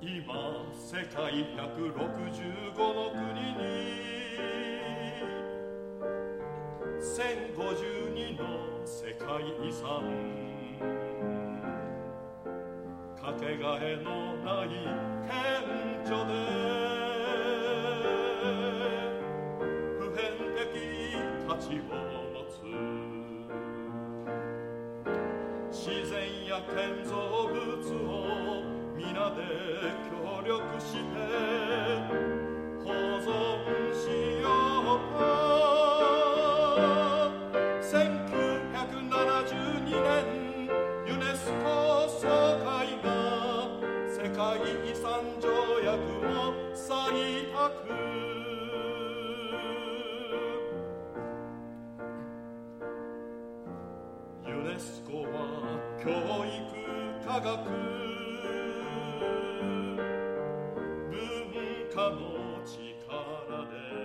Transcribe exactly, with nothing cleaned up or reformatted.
今世界ひゃくろくじゅうごの国にせんごじゅうにの世界遺産、かけがえのない顕著で普遍的価値を持つ自然や建造物を皆で協力して保存しようか。せんきゅうひゃくななじゅうにねんユネスコ総会が世界遺産条約を採択。ユネスコは教育科学文化の力で